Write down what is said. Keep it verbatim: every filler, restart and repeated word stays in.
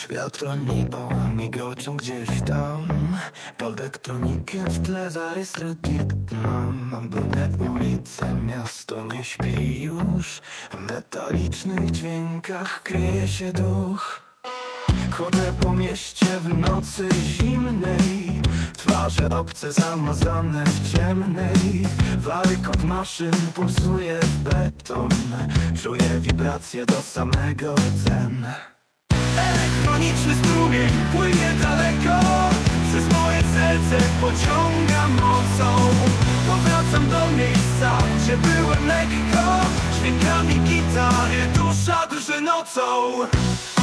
Światła niebo migoczą gdzieś tam. Pod elektronikę w tle zarys mam. Brudne ulice, miasto nie śpi już. W metalicznych dźwiękach kryje się duch. Chodzę po mieście w nocy zimnej. Twarze obce zamazane w ciemnej. Warkot maszyn pulsuje w beton. Czuję wibracje do samego rdzen. Elektroniczny strumień płynie daleko. Przez moje serce pociąga mocą. Powracam do miejsca, gdzie byłem lekko. Dźwiękami gitary dusza drży nocą.